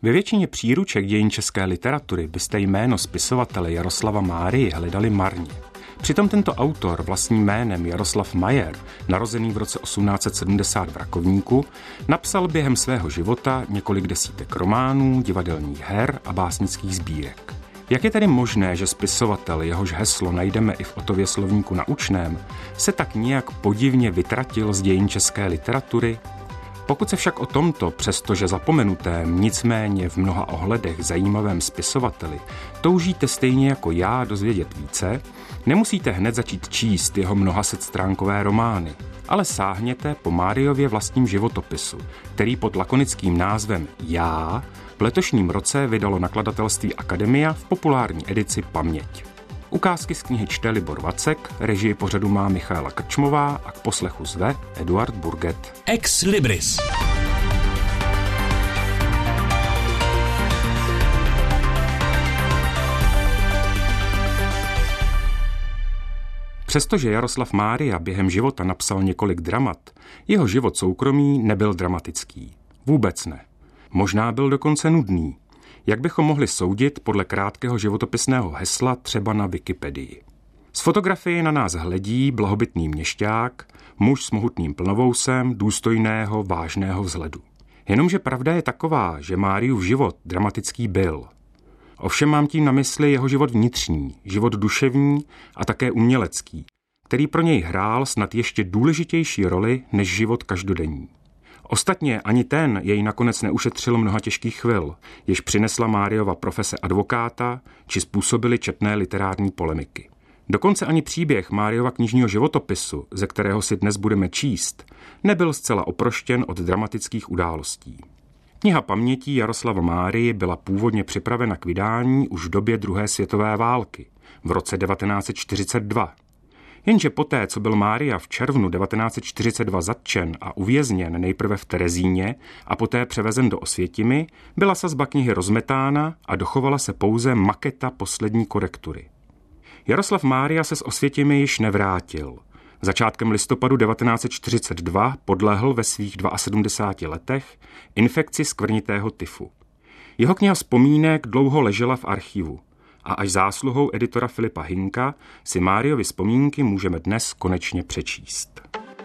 Ve většině příruček dějin české literatury byste jméno spisovatele Jaroslava Márii hledali marně. Přitom tento autor vlastním jménem Jaroslav Majer, narozený v roce 1870 v Rakovníku, napsal během svého života několik desítek románů, divadelních her a básnických sbírek. Jak je tedy možné, že spisovatel, jehož heslo najdeme i v Otově slovníku naučném, se tak nějak podivně vytratil z dějin české literatury? Pokud se však o tomto, přestože zapomenutém, nicméně v mnoha ohledech zajímavém spisovateli, toužíte stejně jako já dozvědět více, nemusíte hned začít číst jeho mnohasetstránkové romány, ale sáhněte po Máriově vlastním životopisu, který pod lakonickým názvem Já v letošním roce vydalo nakladatelství Akademia v populární edici Paměť. Ukázky z knihy čte Libor Vacek, režii pořadu má Michaela Krčmová a k poslechu zve Eduard Burget. Ex Libris. Přestože Jaroslav Mária během života napsal několik dramat, jeho život soukromý nebyl dramatický. Vůbec ne. Možná byl dokonce nudný. Jak bychom mohli soudit podle krátkého životopisného hesla třeba na Wikipedii. Z fotografie na nás hledí blahobytný měšťák, muž s mohutným plnovousem, důstojného, vážného vzhledu. Jenomže pravda je taková, že Máriův život dramatický byl. Ovšem mám tím na mysli jeho život vnitřní, život duševní a také umělecký, který pro něj hrál snad ještě důležitější roli než život každodenní. Ostatně ani ten jej nakonec neušetřil mnoha těžkých chvil, jež přinesla Máriova profese advokáta, či způsobily četné literární polemiky. Dokonce ani příběh Máriova knižního životopisu, ze kterého si dnes budeme číst, nebyl zcela oproštěn od dramatických událostí. Kniha pamětí Jaroslava Márii byla původně připravena k vydání už v době druhé světové války, v roce 1942. Jenže poté, co byl Mária v červnu 1942 zatčen a uvězněn nejprve v Terezíně a poté převezen do Osvětimi, byla sazba knihy rozmetána a dochovala se pouze maketa poslední korektury. Jaroslav Mária se z Osvětimi již nevrátil. Začátkem listopadu 1942 podlehl ve svých 72 letech infekci skvrnitého tyfu. Jeho kniha vzpomínek dlouho ležela v archivu a až zásluhou editora Filipa Hinka si Máriovy vzpomínky můžeme dnes konečně přečíst.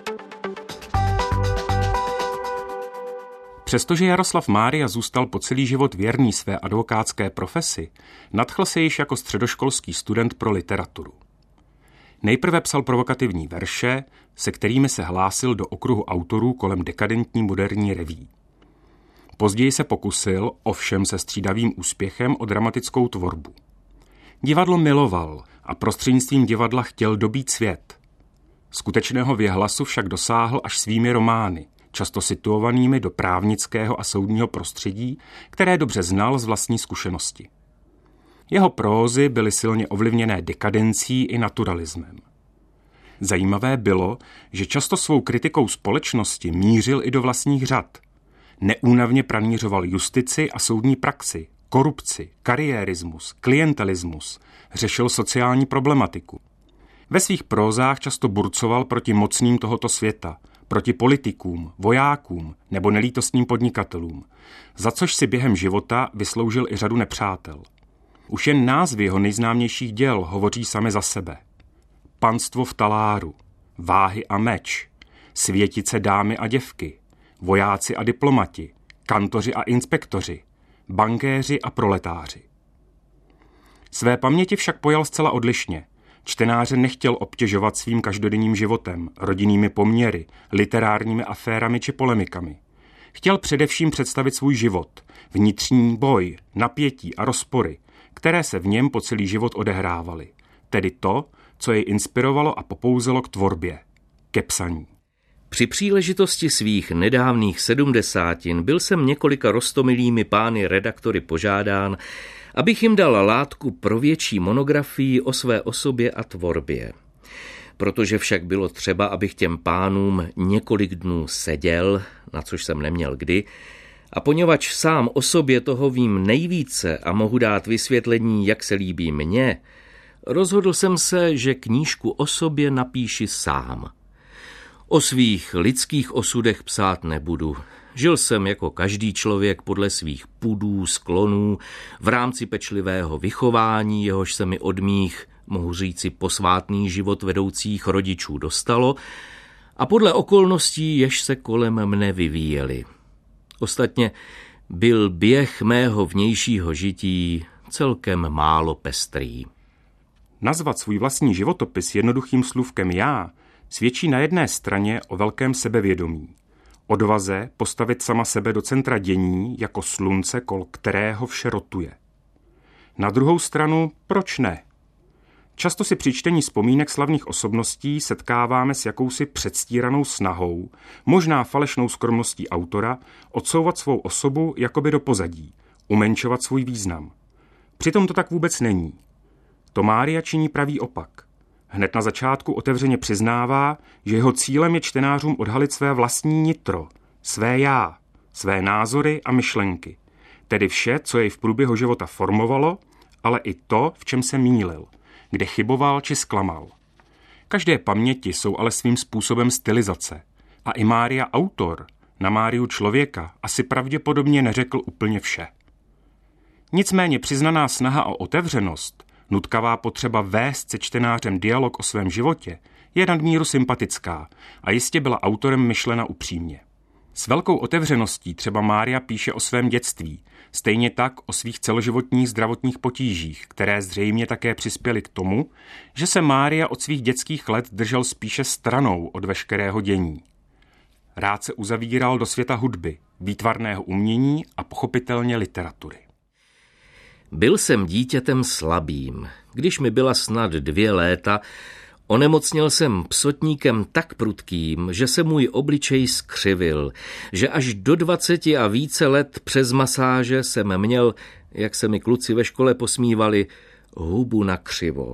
Přestože Jaroslav Mária zůstal po celý život věrný své advokátské profesi, nadchl se již jako středoškolský student pro literaturu. Nejprve psal provokativní verše, se kterými se hlásil do okruhu autorů kolem dekadentní moderní reví. Později se pokusil, ovšem se střídavým úspěchem, o dramatickou tvorbu. Divadlo miloval a prostřednictvím divadla chtěl dobít svět. Skutečného věhlasu však dosáhl až svými romány, často situovanými do právnického a soudního prostředí, které dobře znal z vlastní zkušenosti. Jeho prózy byly silně ovlivněné dekadencí i naturalismem. Zajímavé bylo, že často svou kritikou společnosti mířil i do vlastních řad. Neúnavně pranířoval justici a soudní praxi, korupci, kariérismus, klientelismus, řešil sociální problematiku. Ve svých prózách často burcoval proti mocným tohoto světa, proti politikům, vojákům nebo nelítostným podnikatelům, za což si během života vysloužil i řadu nepřátel. Už jen názvy jeho nejznámějších děl hovoří sami za sebe. Panstvo v taláru, Váhy a meč, Světice dámy a děvky, Vojáci a diplomati, Kantoři a inspektoři, Bankéři a proletáři. Své paměti však pojal zcela odlišně. Čtenáře nechtěl obtěžovat svým každodenním životem, rodinnými poměry, literárními aférami či polemikami. Chtěl především představit svůj život, vnitřní boj, napětí a rozpory, které se v něm po celý život odehrávaly. Tedy to, co jej inspirovalo a popouzelo k tvorbě, ke psaní. Při příležitosti svých nedávných 70 byl jsem několika roztomilými pány redaktory požádán, abych jim dal látku pro větší monografii o své osobě a tvorbě. Protože však bylo třeba, abych těm pánům několik dnů seděl, na což jsem neměl kdy, a poněvadž sám o sobě toho vím nejvíce a mohu dát vysvětlení, jak se líbí mně, rozhodl jsem se, že knížku o sobě napíši sám. O svých lidských osudech psát nebudu. Žil jsem jako každý člověk podle svých pudů, sklonů, v rámci pečlivého vychování, jehož se mi od mých, mohu říci, posvátný život vedoucích rodičů dostalo, a podle okolností, jež se kolem mne vyvíjely. Ostatně byl běh mého vnějšího žití celkem málo pestrý. Nazvat svůj vlastní životopis jednoduchým slůvkem já svědčí na jedné straně o velkém sebevědomí, odvaze postavit sama sebe do centra dění jako slunce, kol kterého vše rotuje. Na druhou stranu, proč ne? Často si při čtení vzpomínek slavných osobností setkáváme s jakousi předstíranou snahou, možná falešnou skromností autora, odsouvat svou osobu jakoby do pozadí, umenšovat svůj význam. Přitom to tak vůbec není. To Mária činí pravý opak. Hned na začátku otevřeně přiznává, že jeho cílem je čtenářům odhalit své vlastní nitro, své já, své názory a myšlenky, tedy vše, co jej v průběhu života formovalo, ale i to, v čem se mýlil, kde chyboval či zklamal. Každé paměti jsou ale svým způsobem stylizace a i Mária autor na Máriu člověka asi pravděpodobně neřekl úplně vše. Nicméně přiznaná snaha o otevřenost, nutkavá potřeba vést se čtenářem dialog o svém životě, je nadmíru sympatická a jistě byla autorem myšlena upřímně. S velkou otevřeností třeba Mária píše o svém dětství, stejně tak o svých celoživotních zdravotních potížích, které zřejmě také přispěly k tomu, že se Mária od svých dětských let držel spíše stranou od veškerého dění. Rád se uzavíral do světa hudby, výtvarného umění a pochopitelně literatury. Byl jsem dítětem slabým. Když mi byla snad 2 léta, onemocněl jsem psotníkem tak prudkým, že se můj obličej skřivil, že až do 20 a více let přes masáže jsem měl, jak se mi kluci ve škole posmívali, hubu nakřivo.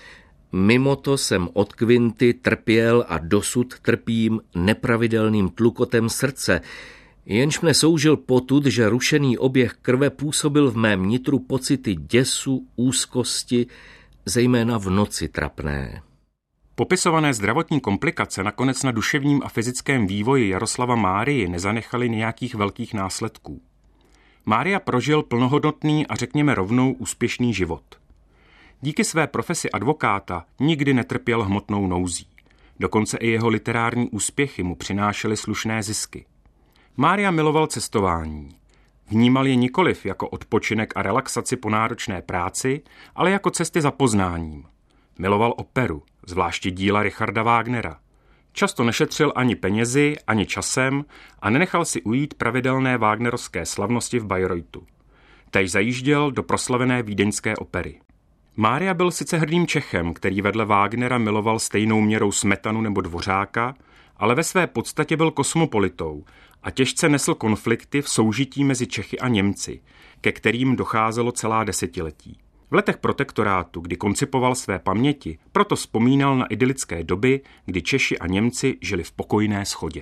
Mimo to jsem od kvinty trpěl a dosud trpím nepravidelným tlukotem srdce, jenž mne soužil potud, že rušený oběh krve působil v mém nitru pocity děsu, úzkosti, zejména v noci trapné. Popisované zdravotní komplikace nakonec na duševním a fyzickém vývoji Jaroslava Márii nezanechaly nějakých velkých následků. Mária prožil plnohodnotný a řekněme rovnou úspěšný život. Díky své profesi advokáta nikdy netrpěl hmotnou nouzí. Dokonce i jeho literární úspěchy mu přinášely slušné zisky. Mária miloval cestování. Vnímal je nikoliv jako odpočinek a relaxaci po náročné práci, ale jako cesty za poznáním. Miloval operu, zvláště díla Richarda Wagnera. Často nešetřil ani penězi, ani časem a nenechal si ujít pravidelné wagnerovské slavnosti v Bayreuthu. Též zajížděl do proslavené vídeňské opery. Mária byl sice hrdým Čechem, který vedle Wagnera miloval stejnou měrou Smetanu nebo Dvořáka, ale ve své podstatě byl kosmopolitou a těžce nesl konflikty v soužití mezi Čechy a Němci, ke kterým docházelo celá desetiletí. V letech protektorátu, kdy koncipoval své paměti, proto vzpomínal na idylické doby, kdy Češi a Němci žili v pokojné shodě.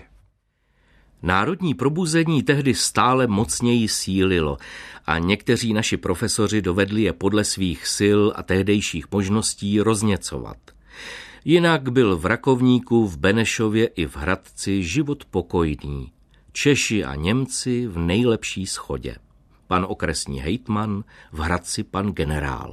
Národní probuzení tehdy stále mocněji sílilo a někteří naši profesoři dovedli je podle svých sil a tehdejších možností rozněcovat. Jinak byl v Rakovníku, v Benešově i v Hradci život pokojný. Češi a Němci v nejlepší shodě. Pan okresní hejtman, v Hradci pan generál.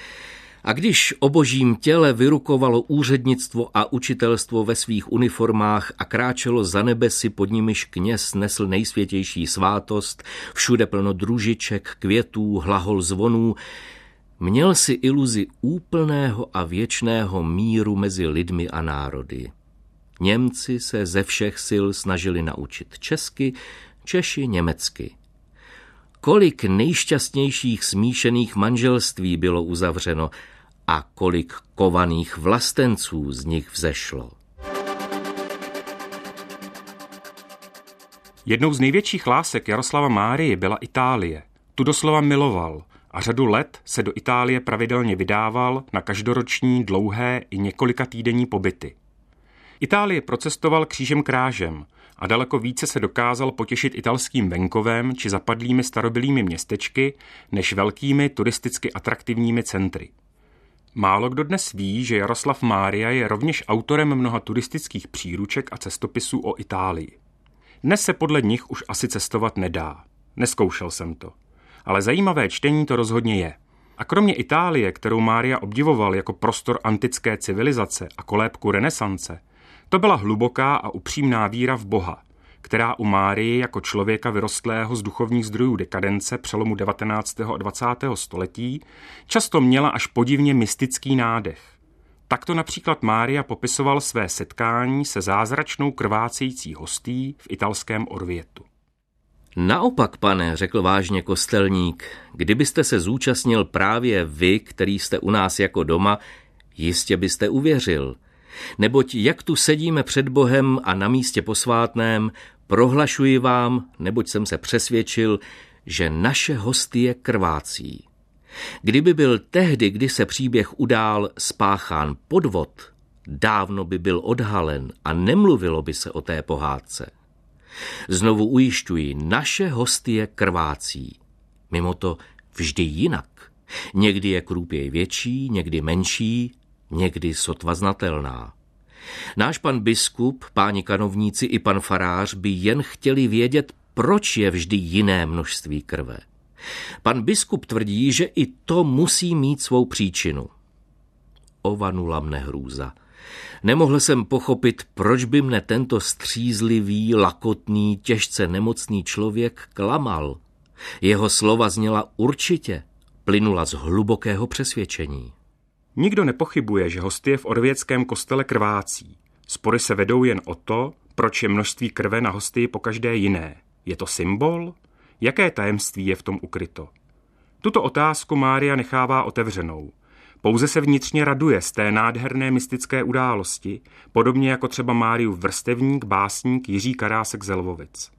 A když o božím těle vyrukovalo úřednictvo a učitelstvo ve svých uniformách a kráčelo za nebesy, pod nimiž kněz nesl nejsvětější svátost, všude plno družiček, květů, hlahol zvonů, měl si iluzi úplného a věčného míru mezi lidmi a národy. Němci se ze všech sil snažili naučit česky, Češi německy. Kolik nejšťastnějších smíšených manželství bylo uzavřeno a kolik kovaných vlastenců z nich vzešlo. Jednou z největších lásek Jaroslava Márii byla Itálie. Tu doslova miloval a řadu let se do Itálie pravidelně vydával na každoroční, dlouhé i několika týdenní pobyty. Itálii procestoval křížem krážem a daleko více se dokázal potěšit italským venkovem či zapadlými starobylými městečky než velkými turisticky atraktivními centry. Málo kdo dnes ví, že Jaroslav Mária je rovněž autorem mnoha turistických příruček a cestopisů o Itálii. Dnes se podle nich už asi cestovat nedá. Neskoušel jsem to. Ale zajímavé čtení to rozhodně je. A kromě Itálie, kterou Mária obdivoval jako prostor antické civilizace a kolébku renesance, to byla hluboká a upřímná víra v Boha, která u Márii jako člověka vyrostlého z duchovních zdrojů dekadence přelomu 19. a 20. století často měla až podivně mystický nádech. Takto například Mária popisoval své setkání se zázračnou krvácející hostí v italském Orvietu. Naopak, pane, řekl vážně kostelník, kdybyste se zúčastnil právě vy, který jste u nás jako doma, jistě byste uvěřil. Neboť jak tu sedíme před Bohem a na místě posvátném, prohlašuji vám, neboť jsem se přesvědčil, že naše hostie krvácí. Kdyby byl tehdy, kdy se příběh udál, spáchán podvod, dávno by byl odhalen a nemluvilo by se o té pohádce. Znovu ujišťuji, naše hostie krvácí. Mimo to vždy jinak. Někdy je krůpěj větší, někdy menší, někdy sotva znatelná. Náš pan biskup, páni kanovníci i pan farář by jen chtěli vědět, proč je vždy jiné množství krve. Pan biskup tvrdí, že i to musí mít svou příčinu. Ovanula mne hrůza. Nemohl jsem pochopit, proč by mne tento střízlivý, lakotný, těžce nemocný člověk klamal. Jeho slova zněla určitě, plynula z hlubokého přesvědčení. Nikdo nepochybuje, že hostie v orvětském kostele krvácí. Spory se vedou jen o to, proč je množství krve na hostii pokaždé jiné. Je to symbol? Jaké tajemství je v tom ukryto? Tuto otázku Mária nechává otevřenou. Pouze se vnitřně raduje z té nádherné mystické události, podobně jako třeba Máriův vrstevník, básník Jiří Karásek z Lvovic.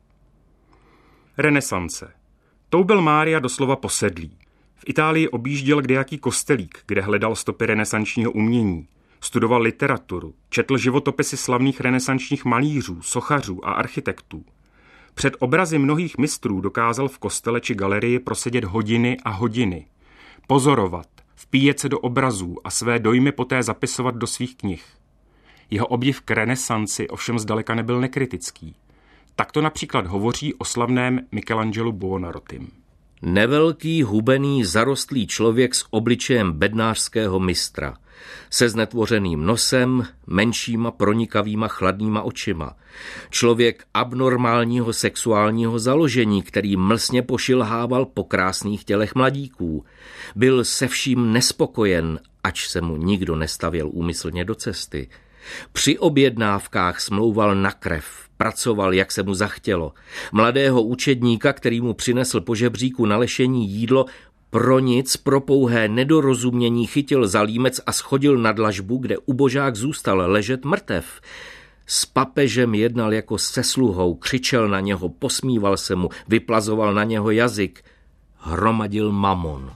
Renesance. Tou byl Mária doslova posedlý. V Itálii objížděl kdejaký kostelík, kde hledal stopy renesančního umění. Studoval literaturu, četl životopisy slavných renesančních malířů, sochařů a architektů. Před obrazy mnohých mistrů dokázal v kostele či galerii prosedět hodiny a hodiny. Pozorovat, vpíjet se do obrazů a své dojmy poté zapisovat do svých knih. Jeho obdiv k renesanci ovšem zdaleka nebyl nekritický. Takto například hovoří o slavném Michelangelu Buonarrotim. Nevelký, hubený, zarostlý člověk s obličejem bednářského mistra, se znetvořeným nosem, menšíma, pronikavýma, chladnýma očima. Člověk abnormálního sexuálního založení, který mlsně pošilhával po krásných tělech mladíků. Byl se vším nespokojen, ač se mu nikdo nestavěl úmyslně do cesty. Při objednávkách smlouval na krev, pracoval, jak se mu zachtělo. Mladého učedníka, který mu přinesl po žebříku na lešení jídlo, pro nic, pro pouhé nedorozumění chytil za límec a schodil na dlažbu, kde ubožák zůstal ležet mrtev. S papežem jednal jako se sluhou, křičel na něho, posmíval se mu, vyplazoval na něho jazyk. Hromadil mamon.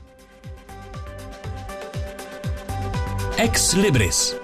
Ex Libris.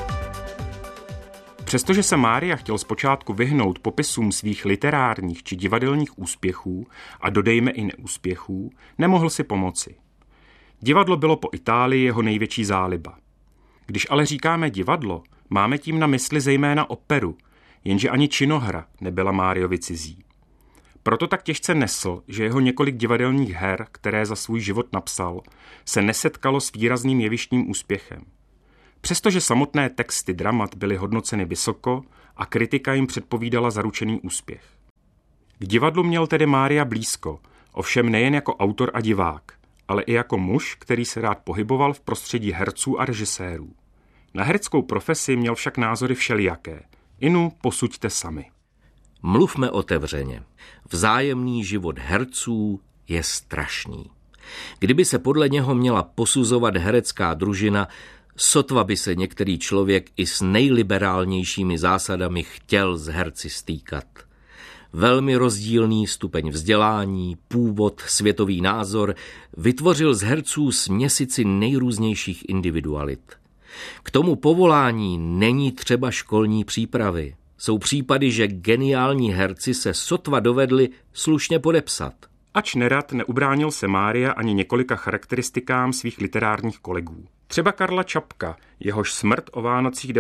Přestože se Mária chtěl zpočátku vyhnout popisům svých literárních či divadelních úspěchů a dodejme i neúspěchů, nemohl si pomoci. Divadlo bylo po Itálii jeho největší záliba. Když ale říkáme divadlo, máme tím na mysli zejména operu, jenže ani činohra nebyla Máriovi cizí. Proto tak těžce nesl, že jeho několik divadelních her, které za svůj život napsal, se nesetkalo s výrazným jevištním úspěchem. Přestože samotné texty dramat byly hodnoceny vysoko a kritika jim předpovídala zaručený úspěch. K divadlu měl tedy Mária blízko, ovšem nejen jako autor a divák, ale i jako muž, který se rád pohyboval v prostředí herců a režisérů. Na hereckou profesi měl však názory všelijaké. Inu posuďte sami. Mluvme otevřeně. Vzájemný život herců je strašný. Kdyby se podle něho měla posuzovat herecká družina, sotva by se některý člověk i s nejliberálnějšími zásadami chtěl s herci stýkat. Velmi rozdílný stupeň vzdělání, původ, světový názor vytvořil z herců směsici nejrůznějších individualit. K tomu povolání není třeba školní přípravy. Jsou případy, že geniální herci se sotva dovedli slušně podepsat. Ač nerad neubránil se Mária ani několika charakteristikám svých literárních kolegů. Třeba Karla Čapka, jehož smrt o Vánocích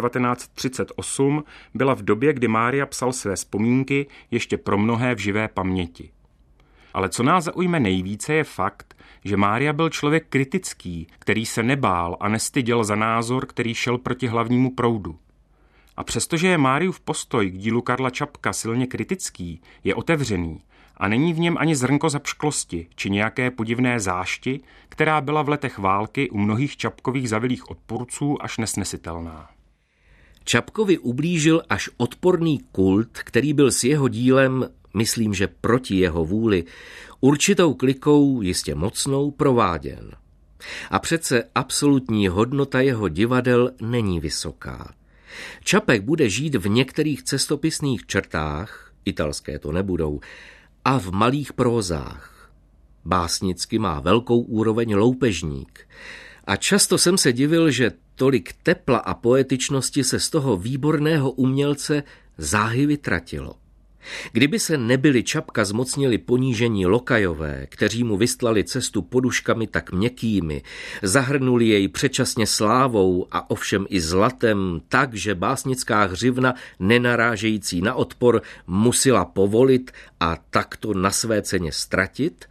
1938 byla v době, kdy Mária psal své vzpomínky, ještě pro mnohé v živé paměti. Ale co nás zaujme nejvíce je fakt, že Mária byl člověk kritický, který se nebál a nestyděl za názor, který šel proti hlavnímu proudu. A přestože je Máriův postoj k dílu Karla Čapka silně kritický, je otevřený a není v něm ani zrnko zapšklosti či nějaké podivné zášti, která byla v letech války u mnohých Čapkových zavilých odpůrců až nesnesitelná. Čapkovi ublížil až odporný kult, který byl s jeho dílem, myslím, že proti jeho vůli, určitou klikou, jistě mocnou, prováděn. A přece absolutní hodnota jeho divadel není vysoká. Čapek bude žít v některých cestopisných črtách, italské to nebudou, a v malých prózách. Básnicky má velkou úroveň loupežník. A často jsem se divil, že tolik tepla a poetičnosti se z toho výborného umělce záhy vytratilo. Kdyby se nebyli Čapka zmocnili ponížení lokajové, kteří mu vystlali cestu poduškami tak měkkými, zahrnuli jej předčasně slávou a ovšem i zlatem tak, že básnická hřivna, nenarážející na odpor, musela povolit a takto na své ceně ztratit,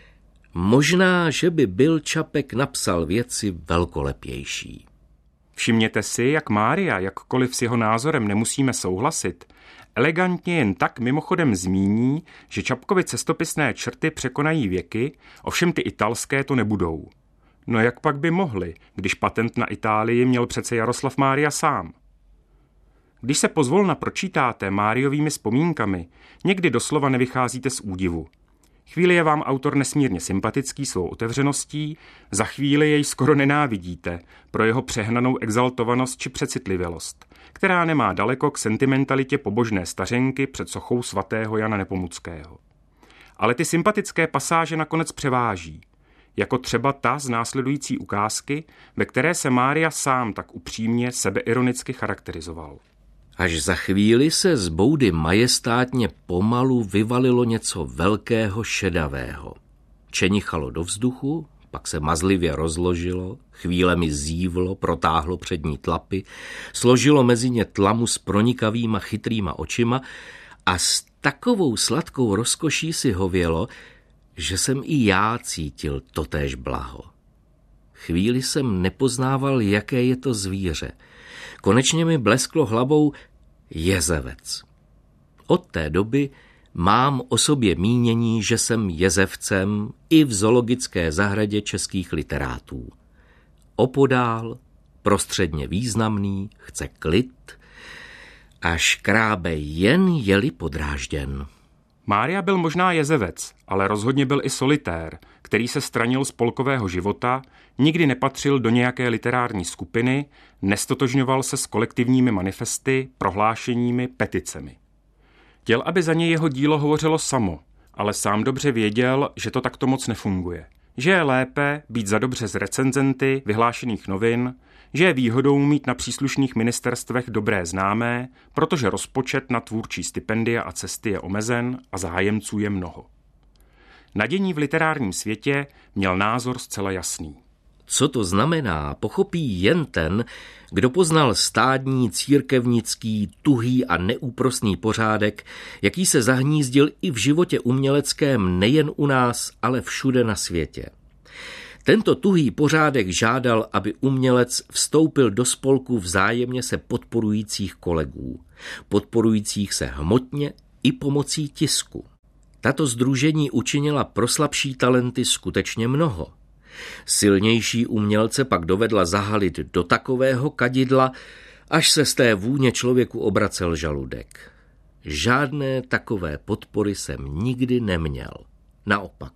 možná, že by byl Čapek napsal věci velkolepější. Všimněte si, jak Mária, jakkoliv s jeho názorem nemusíme souhlasit, elegantně jen tak mimochodem zmíní, že Čapkovy cestopisné črty překonají věky, ovšem ty italské to nebudou. No jak pak by mohli, když patent na Itálii měl přece Jaroslav Mária sám? Když se pozvolna pročítáte Máriovými vzpomínkami, někdy doslova nevycházíte z údivu. Chvíli je vám autor nesmírně sympatický svou otevřeností, za chvíli jej skoro nenávidíte pro jeho přehnanou exaltovanost či přecitlivělost, která nemá daleko k sentimentalitě pobožné stařenky před sochou svatého Jana Nepomuckého. Ale ty sympatické pasáže nakonec převáží, jako třeba ta z následující ukázky, ve které se Mária sám tak upřímně sebeironicky charakterizoval. Až za chvíli se z boudy majestátně pomalu vyvalilo něco velkého šedavého. Čenichalo do vzduchu, pak se mazlivě rozložilo, chvílemi zívlo, protáhlo přední tlapy, složilo mezi ně tlamu s pronikavýma chytrýma očima a s takovou sladkou rozkoší si hovělo, že jsem i já cítil totéž blaho. Chvíli jsem nepoznával, jaké je to zvíře. Konečně mi blesklo hlavou jezevec. Od té doby mám o sobě mínění, že jsem jezevcem i v zoologické zahradě českých literátů. Opodál, prostředně významný, chce klid a škrábe jen je-li podrážděn. Mária byl možná jezevec, ale rozhodně byl i solitér, který se stranil z polkového života, nikdy nepatřil do nějaké literární skupiny, nestotožňoval se s kolektivními manifesty, prohlášeními, peticemi. Chtěl, aby za něj jeho dílo hovořilo samo, ale sám dobře věděl, že to takto moc nefunguje. Že je lépe být za dobře z recenzenty vyhlášených novin, že je výhodou mít na příslušných ministerstvech dobré známé, protože rozpočet na tvůrčí stipendia a cesty je omezen a zájemců je mnoho. Na dění v literárním světě měl názor zcela jasný. Co to znamená, pochopí jen ten, kdo poznal stádní, církevnický, tuhý a neúprosný pořádek, jaký se zahnízdil i v životě uměleckém nejen u nás, ale všude na světě. Tento tuhý pořádek žádal, aby umělec vstoupil do spolku vzájemně se podporujících kolegů, podporujících se hmotně i pomocí tisku. Tato sdružení učinila pro slabší talenty skutečně mnoho. Silnější umělce pak dovedla zahalit do takového kadidla, až se z té vůně člověku obracel žaludek. Žádné takové podpory jsem nikdy neměl. Naopak,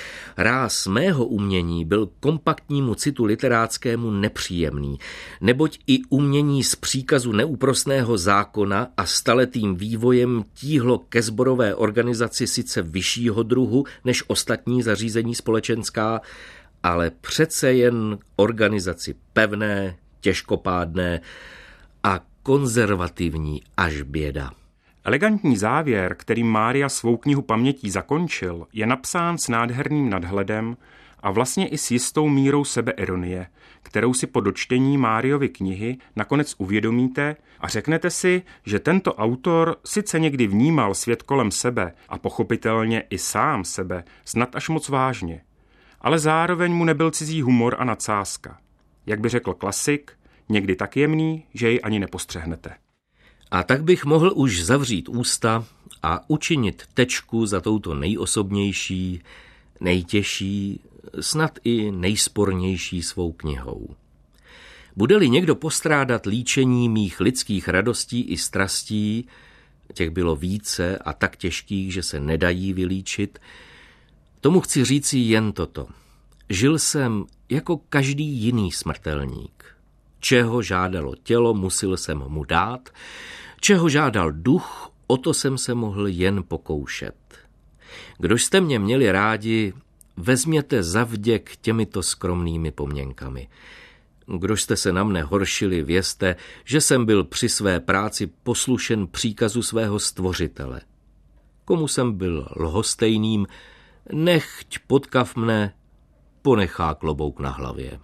ráz mého umění byl kompaktnímu citu literáckému nepříjemný, neboť i umění z příkazu neúprosného zákona a staletým vývojem tíhlo ke sborové organizaci sice vyššího druhu než ostatní zařízení společenská, ale přece jen organizaci pevné, těžkopádné a konzervativní až běda. Elegantní závěr, kterým Mária svou knihu pamětí zakončil, je napsán s nádherným nadhledem a vlastně i s jistou mírou sebeironie, kterou si po dočtení Máriovy knihy nakonec uvědomíte a řeknete si, že tento autor sice někdy vnímal svět kolem sebe a pochopitelně i sám sebe snad až moc vážně, ale zároveň mu nebyl cizí humor a nadsázka. Jak by řekl klasik, někdy tak jemný, že jej ani nepostřehnete. A tak bych mohl už zavřít ústa a učinit tečku za touto nejosobnější, nejtěžší, snad i nejspornější svou knihou. Bude-li někdo postrádat líčení mých lidských radostí i strastí, těch bylo více a tak těžkých, že se nedají vylíčit, tomu chci říci jen toto. Žil jsem jako každý jiný smrtelník. Čeho žádalo tělo, musel jsem mu dát, čeho žádal duch, o to jsem se mohl jen pokoušet. Kdož jste mě měli rádi, vezměte zavděk těmito skromnými pomněnkami. Kdož jste se na mne horšili, vězte, že jsem byl při své práci poslušen příkazu svého stvořitele. Komu jsem byl lhostejným, nechť potkav mne, ponechá klobouk na hlavě.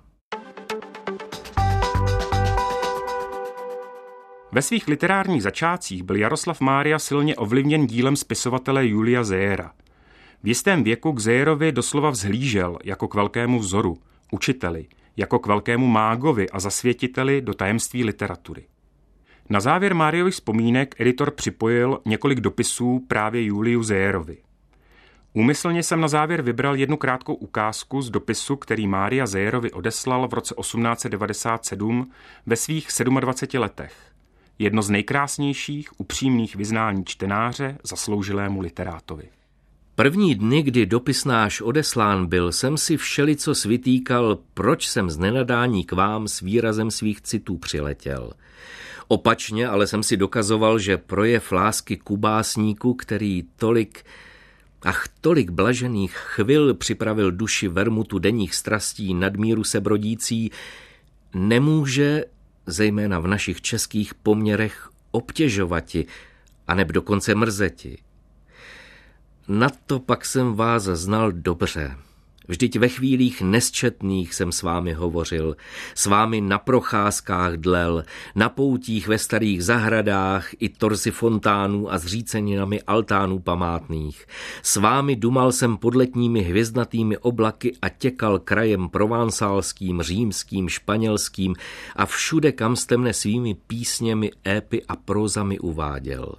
Ve svých literárních začátcích byl Jaroslav Mária silně ovlivněn dílem spisovatele Julia Zejera. V jistém věku k Zejerovi doslova vzhlížel jako k velkému vzoru, učiteli, jako k velkému mágovi a zasvětiteli do tajemství literatury. Na závěr Máriových vzpomínek editor připojil několik dopisů právě Juliu Zejerovi. Úmyslně jsem na závěr vybral jednu krátkou ukázku z dopisu, který Mária Zejerovi odeslal v roce 1897 ve svých 27 letech. Jedno z nejkrásnějších, upřímných vyznání čtenáře zasloužilému literátovi. První dny, kdy dopis náš odeslán byl, jsem si všelico vytýkal, proč jsem z nenadání k vám s výrazem svých citů přiletěl. Opačně ale jsem si dokazoval, že projev lásky k básníku, který tolik blažených chvil připravil duši vermutu denních strastí nadmíru sebrodící, nemůže, zejména v našich českých poměrech, obtěžovati, aneb dokonce mrzeti. Na to pak jsem vás znal dobře. Vždyť ve chvílích nesčetných jsem s vámi hovořil, s vámi na procházkách dlel, na poutích ve starých zahradách i torzy fontánů a zříceninami altánů památných. S vámi dumal jsem pod letními hvězdnatými oblaky a těkal krajem provansálským, římským, španělským a všude, kam jste mne svými písněmi, épy a prózami uváděl.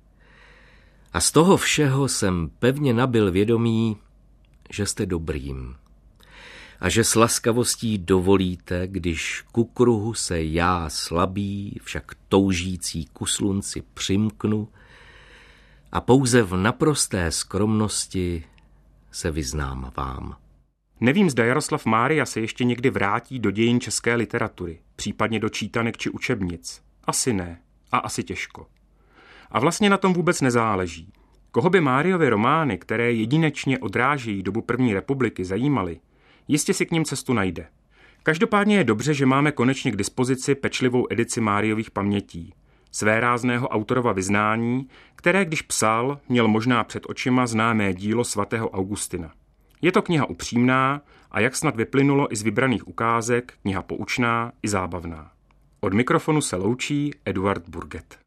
A z toho všeho jsem pevně nabyl vědomí, že jste dobrým a že s laskavostí dovolíte, když ku kruhu se já slabý, však toužící ku slunci přimknu a pouze v naprosté skromnosti se vyznám vám. Nevím, zda Jaroslav Mária se ještě někdy vrátí do dějin české literatury, případně do čítanek či učebnic. Asi ne a asi těžko. A vlastně na tom vůbec nezáleží. Koho by Máriovy romány, které jedinečně odrážejí dobu první republiky, zajímaly, jistě si k nim cestu najde. Každopádně je dobře, že máme konečně k dispozici pečlivou edici Máriových pamětí, svérázného autorova vyznání, které, když psal, měl možná před očima známé dílo svatého Augustina. Je to kniha upřímná a jak snad vyplynulo i z vybraných ukázek, kniha poučná i zábavná. Od mikrofonu se loučí Eduard Burget.